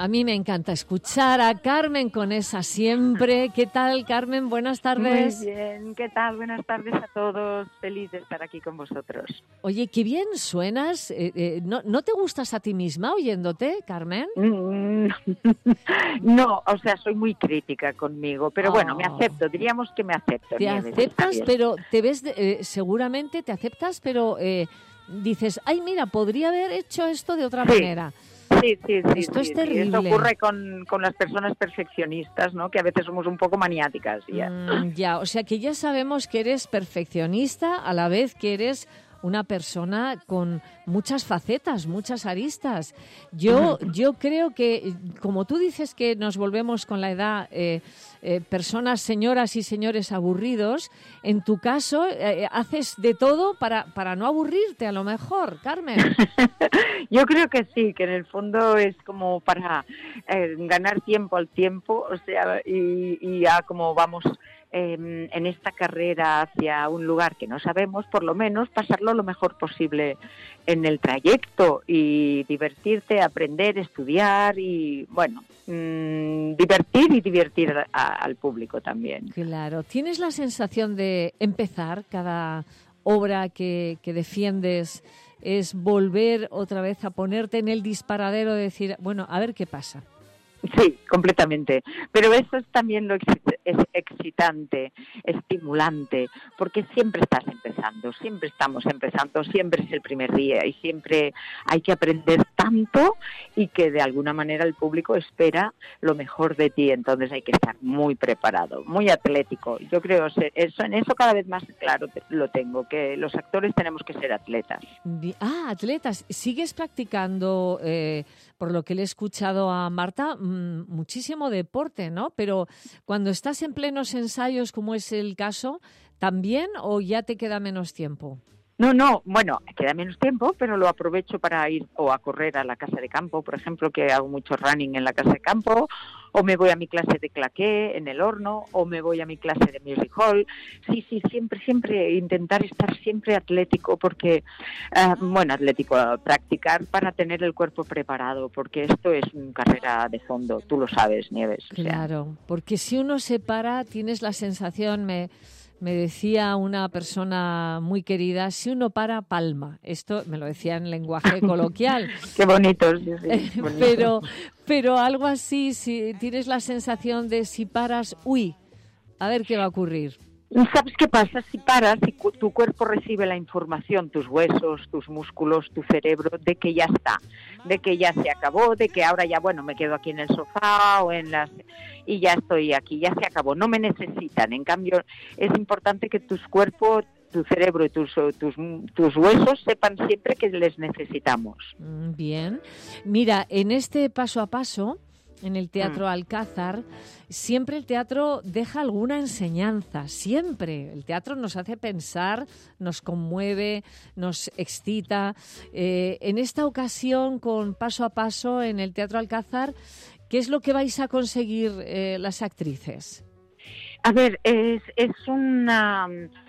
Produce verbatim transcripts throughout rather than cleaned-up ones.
A mí me encanta escuchar a Carmen Conesa siempre. ¿Qué tal, Carmen? Buenas tardes. Muy bien, ¿qué tal? Buenas tardes a todos. Feliz de estar aquí con vosotros. Oye, qué bien suenas. Eh, eh, ¿no, ¿No te gustas a ti misma oyéndote, Carmen? Mm, no, o sea, soy muy crítica conmigo, pero Oh. bueno, me acepto, diríamos que me acepto. Te Nieves, aceptas, pero te ves, de, eh, seguramente te aceptas, pero eh, dices, ay, mira, podría haber hecho esto de otra Sí. manera. Sí, sí, sí. Esto sí, es terrible. Sí. Esto ocurre con, con las personas perfeccionistas, ¿no? Que a veces somos un poco maniáticas. Ya. Mm, ya, o sea que ya sabemos que eres perfeccionista a la vez que eres una persona con muchas facetas, muchas aristas. Yo, yo creo que, como tú dices que nos volvemos con la edad eh, eh, personas, señoras y señores aburridos, en tu caso eh, haces de todo para, para no aburrirte, a lo mejor, Carmen. Yo creo que sí, que en el fondo es como para eh, ganar tiempo al tiempo, o sea, y, y ya como vamos eh, en esta carrera hacia un lugar que no sabemos, por lo menos pasarlo lo mejor posible en el trayecto y divertirte, aprender, estudiar y, bueno, mmm, divertir y divertir a, al público también. Claro. ¿Tienes la sensación de empezar cada obra que, que defiendes es volver otra vez a ponerte en el disparadero de decir, bueno, a ver qué pasa? Sí, completamente. Pero eso es también lo excit- es excitante, estimulante, porque siempre estás empezando, siempre estamos empezando, siempre es el primer día y siempre hay que aprender tanto y que de alguna manera el público espera lo mejor de ti, entonces hay que estar muy preparado, muy atlético. Yo creo eso, en eso cada vez más claro lo tengo, que los actores tenemos que ser atletas. Ah, atletas. ¿Sigues practicando, eh, por lo que le he escuchado a Marta, mmm, muchísimo deporte, ¿no? Pero cuando estás en plenos ensayos, como es el caso, ¿también o ya te queda menos tiempo? No, no, bueno, queda menos tiempo, pero lo aprovecho para ir o a correr a la casa de campo, por ejemplo, que hago mucho running en la casa de campo, o me voy a mi clase de claqué en el horno, o me voy a mi clase de music hall. Sí, sí, siempre, siempre intentar estar siempre atlético, porque, uh, bueno, atlético, uh, practicar para tener el cuerpo preparado, porque esto es una carrera de fondo, tú lo sabes, Nieves. O sea. Claro, porque si uno se para, tienes la sensación, me... Me decía una persona muy querida, si uno para, palma. Esto me lo decía en lenguaje coloquial. Qué bonito, sí, sí, bonito. Pero, pero algo así, si tienes la sensación de si paras, uy, a ver qué va a ocurrir. ¿Sabes qué pasa? Si paras, si cu- tu cuerpo recibe la información, tus huesos, tus músculos, tu cerebro, de que ya está, de que ya se acabó, de que ahora ya, bueno, me quedo aquí en el sofá o en las... y ya estoy aquí, ya se acabó, no me necesitan. En cambio, es importante que tus cuerpos, tu cerebro y tus, tus, tus huesos sepan siempre que les necesitamos. Bien. Mira, en este paso a paso, en el Teatro Alcázar, siempre el teatro deja alguna enseñanza, siempre. El teatro nos hace pensar, nos conmueve, nos excita. Eh, en esta ocasión, con Paso a Paso, en el Teatro Alcázar, ¿qué es lo que vais a conseguir eh, las actrices? A ver, es, es una...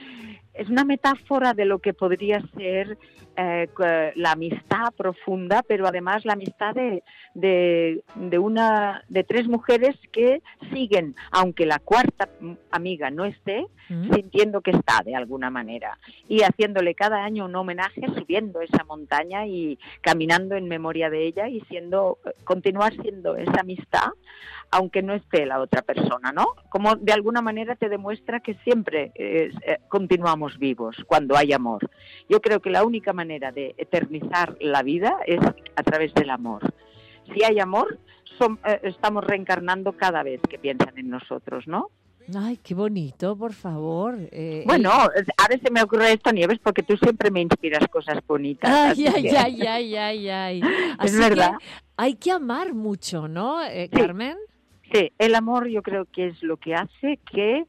Es una metáfora de lo que podría ser eh, la amistad profunda, pero además la amistad de, de, de, una, de tres mujeres que siguen, aunque la cuarta amiga no esté, ¿Mm? sintiendo que está de alguna manera y haciéndole cada año un homenaje, subiendo esa montaña y caminando en memoria de ella y siendo continuar siendo esa amistad aunque no esté la otra persona, ¿no? Como de alguna manera te demuestra que siempre eh, eh, continuamos vivos cuando hay amor. Yo creo que la única manera de eternizar la vida es a través del amor. Si hay amor, son, eh, estamos reencarnando cada vez que piensan en nosotros, ¿no? Ay, qué bonito, por favor. Eh, bueno, el... a veces me ocurre esto, Nieves, porque tú siempre me inspiras cosas bonitas. Ay, ay, que... ay, ay, ay, ay. Es verdad. Que hay que amar mucho, ¿no, eh, Carmen? Sí. Sí, el amor yo creo que es lo que hace que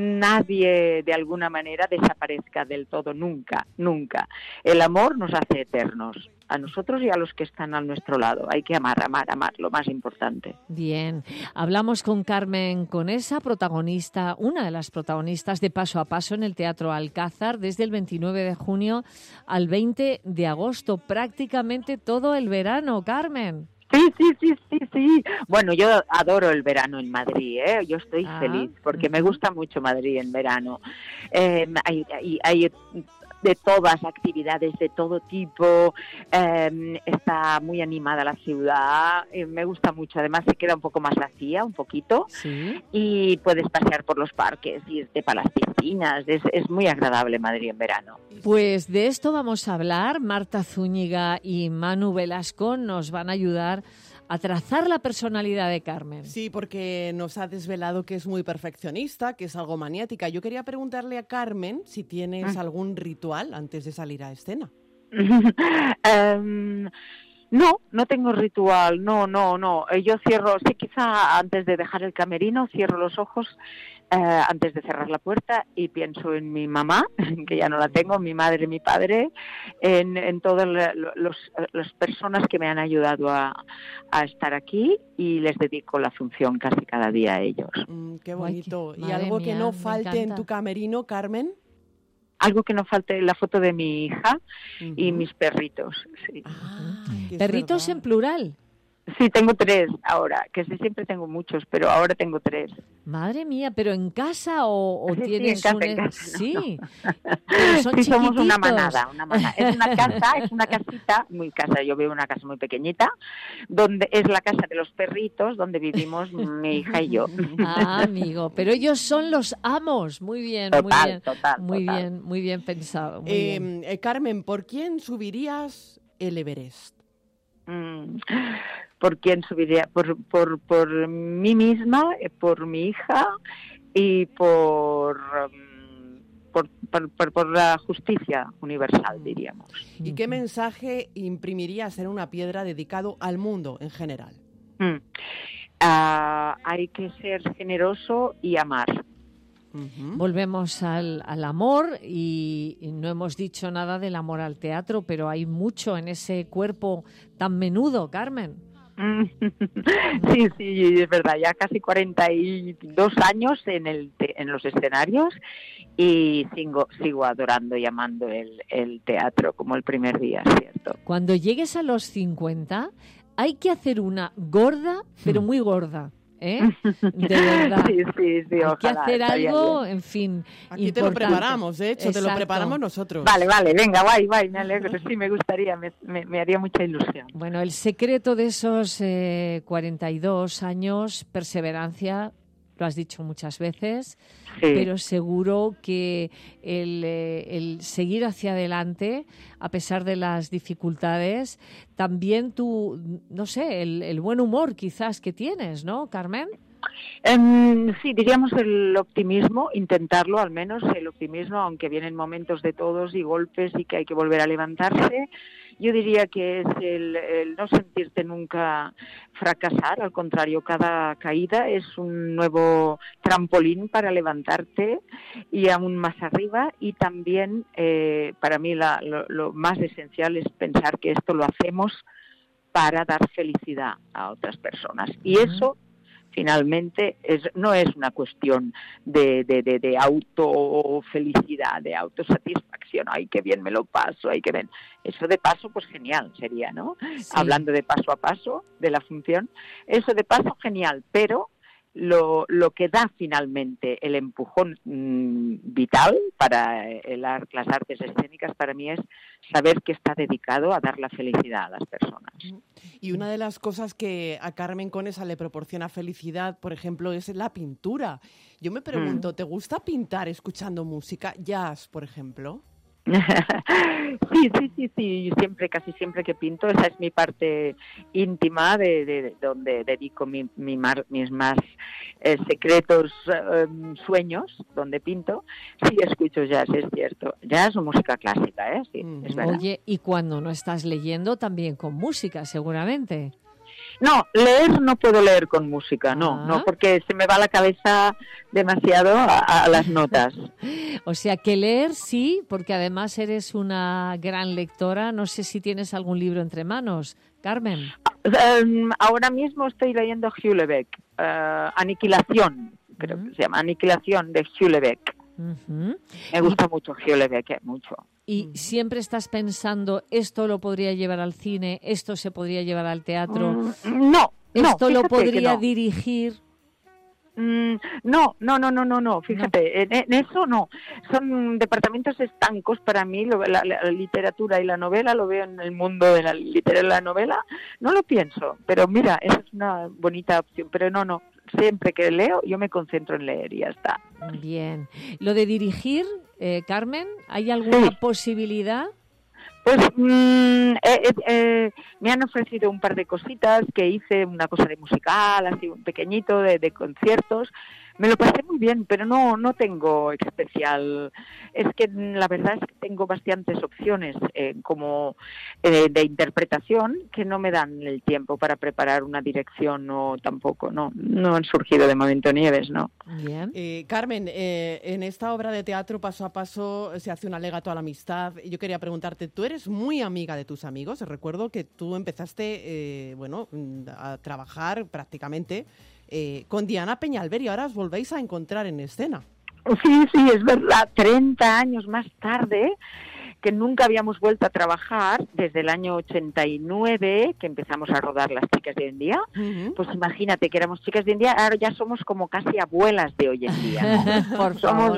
nadie de alguna manera desaparezca del todo, nunca, nunca. El amor nos hace eternos, a nosotros y a los que están a nuestro lado. Hay que amar, amar, amar, lo más importante. Bien, hablamos con Carmen Conesa, protagonista, una de las protagonistas de Paso a Paso en el Teatro Alcázar, desde el veintinueve de junio al veinte de agosto, prácticamente todo el verano, Carmen. Sí, sí, sí, sí, sí. Bueno, yo adoro el verano en Madrid, ¿eh? Yo estoy Ah, feliz porque uh-huh. me gusta mucho Madrid en verano. Eh, hay, hay, hay de todas actividades de todo tipo, eh, está muy animada la ciudad, eh, me gusta mucho, además se queda un poco más vacía, un poquito, sí. Y puedes pasear por los parques, irte para las piscinas, es, es muy agradable Madrid en verano. Pues de esto vamos a hablar, Marta Zúñiga y Manu Velasco nos van a ayudar a trazar la personalidad de Carmen. Sí, porque nos ha desvelado que es muy perfeccionista, que es algo maniática. Yo quería preguntarle a Carmen si tienes algún ritual antes de salir a escena. um, no, no tengo ritual, no, no, no. Yo cierro, sí, quizá antes de dejar el camerino, cierro los ojos eh, antes de cerrar la puerta y pienso en mi mamá, que ya no la tengo, mi madre, mi padre, en, en todas las personas que me han ayudado a, a estar aquí y les dedico la función casi cada día a ellos. Mm, qué bonito. Ay, ¿Y algo mía, que no falte en tu camerino, Carmen? Algo que no falte, la foto de mi hija uh-huh. y mis perritos. Sí. Ah, ¿Perritos en plural? Sí, tengo tres ahora, que sí, siempre tengo muchos, pero ahora tengo tres. Madre mía, ¿pero en casa o, o sí, tienes sí, en casa, un... en casa, sí, no, no. Pero son sí, somos chiquititos. una manada, una manada. Es una casa, es una casita, muy casa, yo vivo en una casa muy pequeñita, donde es la casa de los perritos, donde vivimos mi hija y yo. Ah, amigo, pero ellos son los amos, muy bien, total, muy bien, total, muy total. bien, muy bien pensado. Muy eh, bien. Eh, Carmen, ¿por quién subirías el Everest? Mm, ¿por quién subiría? Por, por, por mí misma, por mi hija y por, por, por, por, por la justicia universal, diríamos. ¿Y qué mensaje imprimirías en una piedra dedicado al mundo en general? Mm. Uh, hay que ser generoso y amar. Uh-huh. Volvemos al, al amor y, y no hemos dicho nada del amor al teatro, pero hay mucho en ese cuerpo tan menudo, Carmen. Sí, sí, es verdad, ya casi cuarenta y dos años en, el te- en los escenarios y sigo, sigo adorando y amando el, el teatro como el primer día, ¿cierto? Cuando llegues a los cincuenta hay que hacer una gorda, pero muy gorda. ¿Eh? De verdad. Sí, sí, sí, hay ojalá, que hacer algo, bien. en fin. Aquí importante. te lo preparamos, de hecho, Exacto. te lo preparamos nosotros. Vale, vale, venga, guay, guay, me alegro. Sí, me gustaría, me, me, me haría mucha ilusión. Bueno, el secreto de esos eh, cuarenta y dos años, perseverancia, lo has dicho muchas veces, sí. Pero seguro que el, eh, el seguir hacia adelante, a pesar de las dificultades, también tu, no sé, el, el buen humor quizás que tienes, ¿no, Carmen? Um, sí, diríamos el optimismo, intentarlo al menos, el optimismo, aunque vienen momentos de todos y golpes y que hay que volver a levantarse. Yo diría que es el, el no sentirte nunca fracasar, al contrario, cada caída es un nuevo trampolín para levantarte y aún más arriba. Y también, eh, para mí, la, lo, lo más esencial es pensar que esto lo hacemos para dar felicidad a otras personas. Y eso, finalmente, es, no es una cuestión de, de, de, de autofelicidad, de autosatisfacción. Ay, qué bien me lo paso, ay, qué bien. Eso de paso, pues genial sería, ¿no? Sí. Hablando de paso a paso, de la función. Eso de paso, genial, pero lo, lo que da finalmente el empujón mmm, vital para el, las artes escénicas para mí es saber que está dedicado a dar la felicidad a las personas. Y una de las cosas que a Carmen Conesa le proporciona felicidad, por ejemplo, es la pintura. Yo me pregunto, ¿te gusta pintar escuchando música? Jazz, por ejemplo. Sí, sí, sí, sí, siempre, casi siempre que pinto, esa es mi parte íntima de, de, de donde dedico mi, mi mar, mis más eh, secretos eh, sueños, donde pinto. Sí, escucho jazz, es cierto, jazz o música clásica, ¿eh? Sí, mm. es verdad. Oye, y cuando no estás leyendo, también con música, seguramente. No, leer no puedo leer con música, no, ah. no, porque se me va la cabeza demasiado a, a las notas. O sea, que leer sí, porque además eres una gran lectora. No sé si tienes algún libro entre manos, Carmen. Um, ahora mismo estoy leyendo Houellebecq, uh, Aniquilación, creo uh-huh. que se llama, Aniquilación de Houellebecq. Uh-huh. Me gusta y... mucho Houellebecq, eh, mucho. y uh-huh. siempre estás pensando, esto lo podría llevar al cine, esto se podría llevar al teatro, mm, no, esto no, lo podría no. dirigir. Mm, no, no, no, no, no, no, fíjate, no. En, en eso no, son departamentos estancos para mí, lo, la, la literatura y la novela, lo veo en el mundo de la literatura y la novela, no lo pienso, pero mira, esa es una bonita opción, pero no, no, siempre que leo yo me concentro en leer y ya está. Bien, lo de dirigir, eh, Carmen, ¿hay alguna sí. posibilidad? Pues mmm, eh, eh, me han ofrecido un par de cositas que hice, una cosa de musical, así un pequeñito, de, de conciertos. Me lo pasé muy bien, pero no no tengo especial. Es que la verdad es que tengo bastantes opciones eh, como eh, de interpretación que no me dan el tiempo para preparar una dirección, no tampoco, no no han surgido de momento Nieves, no. Bien. Eh, Carmen, eh, en esta obra de teatro Paso a Paso se hace un alegato a la amistad. Yo quería preguntarte, tú eres muy amiga de tus amigos. Recuerdo que tú empezaste, eh, bueno, a trabajar prácticamente Eh, con Diana Peñalver y ahora os volvéis a encontrar en escena. Sí, sí, es verdad, treinta años más tarde, que nunca habíamos vuelto a trabajar desde el año ochenta y nueve, que empezamos a rodar Las chicas de hoy en día. Uh-huh. Pues imagínate que éramos chicas de hoy en día, ahora ya somos como casi abuelas de hoy en día. Por somos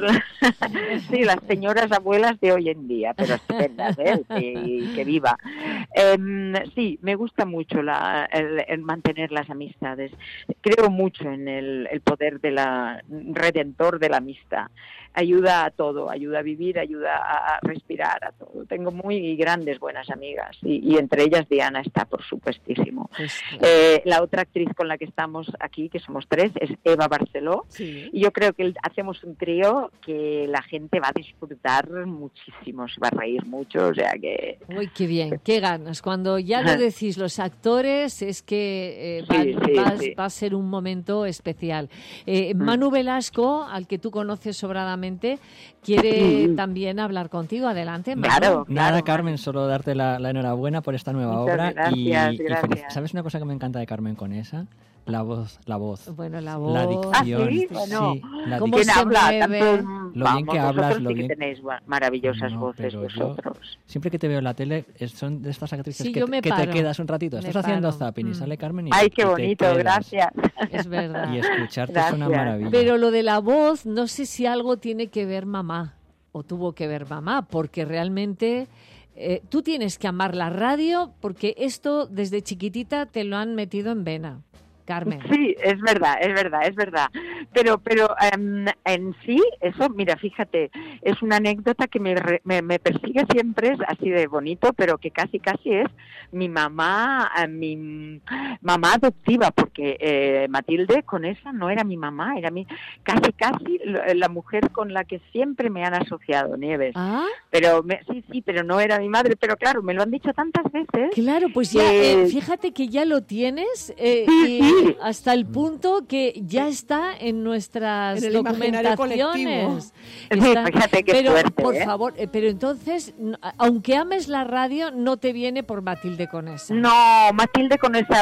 sí, las señoras abuelas de hoy en día, pero estupendas, ¿eh? Y que viva. Eh, sí, me gusta mucho la, el, el mantener las amistades. Creo mucho en el, el poder de la redentor de la amistad. Ayuda a todo, ayuda a vivir, ayuda a respirar, a todo. Tengo muy grandes buenas amigas y, y entre ellas Diana está, por supuestísimo. Sí, sí. Eh, la otra actriz con la que estamos aquí, que somos tres, es Eva Barceló. Sí. Y yo creo que hacemos un trío que la gente va a disfrutar muchísimo, se va a reír mucho, o sea que... Uy, qué bien, qué ganas. Cuando ya lo decís los actores, es que eh, va, sí, sí, va, sí. va a ser un momento especial. Eh, Manu Velasco, al que tú conoces sobradamente, quiere sí. también hablar contigo. Adelante, Manu. Claro, Nada, claro, Carmen, solo darte la, la enhorabuena por esta nueva Muchas obra. Gracias, y, gracias. Y ¿sabes una cosa que me encanta de Carmen Conesa? La voz, la voz. Bueno, la voz. La dicción. ¿Ah, sí? Bueno, sí, la ¿cómo dicción. se habla? mueve? Tanto, Lo vamos, bien que hablas, lo sí bien... que tenéis maravillosas no, voces vosotros. Yo, siempre que te veo en la tele, es, son de estas actrices sí, que, me que paro. te quedas un ratito. Estás me haciendo paro. zapping mm. y sale Carmen y Ay, qué y bonito, te gracias. Es verdad. Y escucharte gracias. es una maravilla. Pero lo de la voz, no sé si algo tiene que ver mamá, o tuvo que ver mamá, porque realmente... Eh, tú tienes que amar la radio porque esto desde chiquitita te lo han metido en vena, Carmen. Sí, es verdad, es verdad, es verdad. Pero, pero um, en sí, eso, mira, fíjate, es una anécdota que me, me, me persigue siempre, es así de bonito, pero que casi, casi es mi mamá, mi mamá adoptiva, porque eh, Matilde Conesa no era mi mamá, era mi, casi, casi la mujer con la que siempre me han asociado, Nieves. ¿Ah? Pero me, sí, sí, pero no era mi madre, pero claro, me lo han dicho tantas veces. Claro, pues ya, que... eh, fíjate que ya lo tienes eh, sí, y sí. hasta el punto que ya está en nuestras en el documentaciones. Está, fíjate qué pero, suerte, por ¿eh? favor, eh, pero entonces, aunque ames la radio, no te viene por Matilde Conesa. No, Matilde Conesa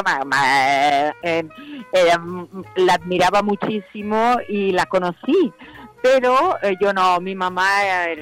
eh, eh, eh, la admiraba muchísimo y la conocí. Pero eh, yo no, mi mamá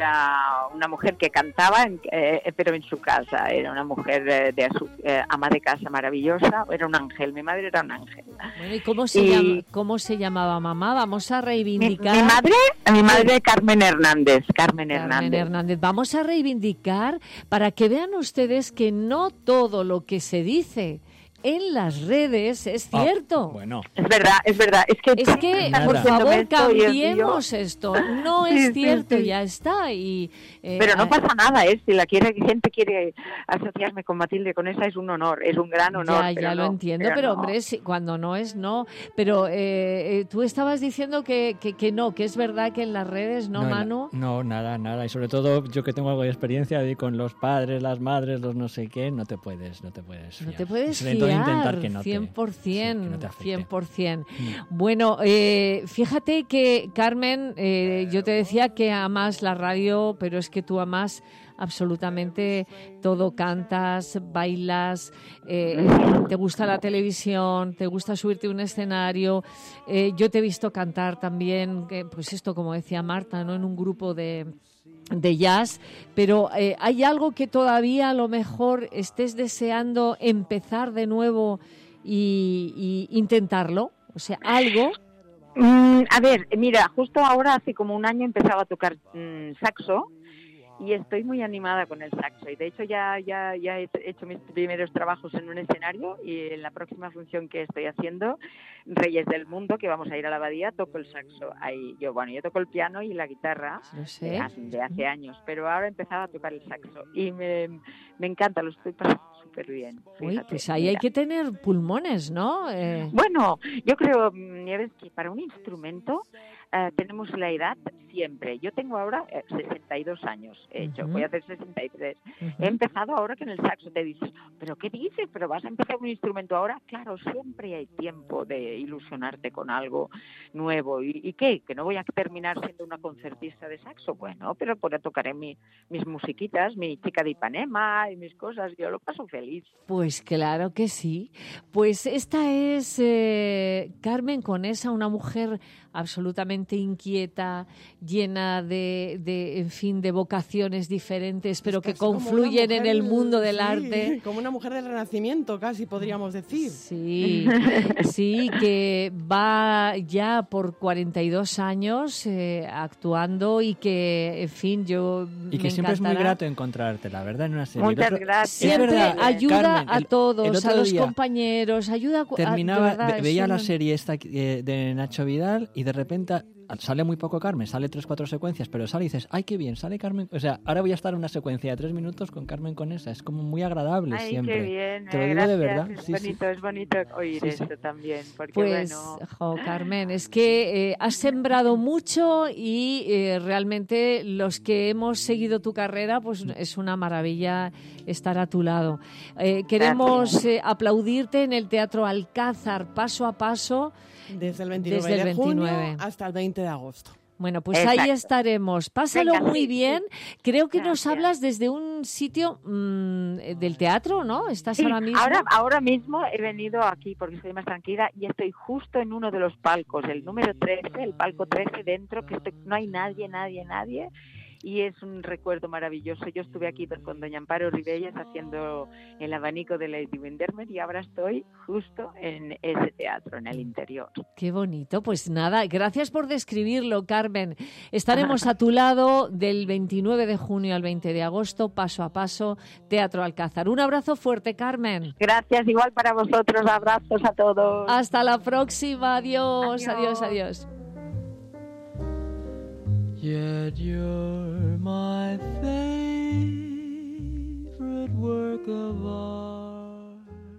era una mujer que cantaba, en, eh, pero en su casa, era una mujer eh, de su, eh, ama de casa maravillosa, era un ángel, mi madre era un ángel. Bueno, ¿y cómo se, y... llama, cómo se llamaba mamá? Vamos a reivindicar... Mi, mi madre, mi madre Carmen Hernández, Carmen, Carmen Hernández. Hernández. Vamos a reivindicar para que vean ustedes que no todo lo que se dice en las redes es cierto. Oh, bueno. Es verdad, es verdad. Es que, es que por favor, cambiemos esto. No es sí, cierto, sí, sí. ya está. Y, eh, Pero no pasa nada, ¿eh? Si la quiere, gente quiere asociarme con Matilde Conesa, es un honor, es un gran honor. Ya, ya pero lo no, entiendo, pero, pero no. hombre, si, cuando no es no. Pero eh, eh, tú estabas diciendo que, que, que no, que es verdad que en las redes no, no Manu. No, nada, nada. Y sobre todo yo que tengo algo de experiencia de con los padres, las madres, los no sé qué, no te puedes, no te puedes fiar. No te puedes sobre fiar. Todo intentar que no cien por ciento, te, sí, que no te afecte. cien por ciento. Mm. Bueno, eh, fíjate que, Carmen, eh, yo te decía que amas la radio, pero es que tú amas absolutamente todo, cantas, bailas, eh, te gusta la televisión, te gusta subirte a un escenario. Eh, yo te he visto cantar también, eh, pues esto, como decía Marta, ¿no? En un grupo de... de jazz, pero eh, ¿hay algo que todavía a lo mejor estés deseando empezar de nuevo y, y intentarlo? O sea, algo... Mm, a ver, mira, justo ahora hace como un año empezaba a tocar mm, saxo y estoy muy animada con el saxo y de hecho ya ya ya he hecho mis primeros trabajos en un escenario y en la próxima función que estoy haciendo, Reyes del Mundo, que vamos a ir a la abadía, toco el saxo. Ahí yo, bueno, yo toco el piano y la guitarra No sé. de, hace, de hace años, pero ahora he empezado a tocar el saxo y me, me encanta, lo estoy pasando súper bien. Uy, Fíjate, pues ahí mira. hay que tener pulmones, ¿no? Eh, Bueno, yo creo, Nieves, que para un instrumento eh, tenemos la edad siempre. Yo tengo ahora eh, sesenta y dos años, he hecho, Ujú. voy a hacer sesenta y tres. ujú. He empezado ahora que en el saxo te dices, ¿pero qué dices? ¿Pero vas a empezar un instrumento ahora? Claro, siempre hay tiempo de ilusionarte con algo nuevo. ¿Y, y qué? ¿Que no voy a terminar siendo una concertista de saxo? Bueno, pero por ahí tocaré mi, mis musiquitas, mi chica de Ipanema y mis cosas. Yo lo paso feliz. Pues claro que sí. Pues esta es eh, Carmen Conesa, una mujer absolutamente inquieta, llena de, de, en fin, de vocaciones diferentes, pero Es que casi como una confluyen en mujer, el mundo del sí, arte. Como una mujer del Renacimiento, casi podríamos decir. Sí, sí, que va ya por cuarenta y dos años eh, actuando y que, en fin, yo Y que me siempre es muy encantará. grato encontrarte, la verdad, en una serie. El Muchas otro- gracias. es Siempre verdad, ayuda Carmen, a el- el todos, a otro los día compañeros, ayuda a... Terminaba, de verdad, ve- es veía la un- serie esta eh, de Nacho Vidal y de repente sale muy poco Carmen, sale tres, cuatro secuencias, pero sale y dices, ay, qué bien, sale Carmen. O sea, ahora voy a estar en una secuencia de tres minutos con Carmen Conesa. Es como muy agradable Ay, siempre. qué bien. Te lo eh, digo de gracias. verdad. Es Sí, sí. bonito, es bonito oír Sí, sí. esto también, porque Pues, bueno... jo, Carmen, es que eh, has sembrado mucho y eh, realmente los que hemos seguido tu carrera, pues es una maravilla estar a tu lado. Eh, queremos eh, aplaudirte en el Teatro Alcázar, paso a paso. Desde el veintinueve Desde el de junio veintinueve. hasta el veinte de agosto. Bueno, pues Exacto. ahí estaremos. Pásalo Venga, muy sí, bien. sí. Creo que nos Gracias. hablas desde un sitio mm, del teatro, ¿no? ¿Estás Sí, ahora mismo? ahora, ahora mismo he venido aquí porque estoy más tranquila y estoy justo en uno de los palcos, el número trece, el palco trece dentro, que estoy- no hay nadie, nadie, nadie. Y es un recuerdo maravilloso. Yo estuve aquí con doña Amparo Ribelles haciendo el abanico de Lady Windermere y ahora estoy justo en ese teatro, en el interior. Qué bonito. Pues nada, gracias por describirlo, Carmen. Estaremos a tu lado del veintinueve de junio al veinte de agosto, paso a paso, Teatro Alcázar. Un abrazo fuerte, Carmen. Gracias, igual para vosotros. Abrazos a todos. Hasta la próxima. Adiós, adiós, Adiós. adiós. Yet you're my favorite work of art.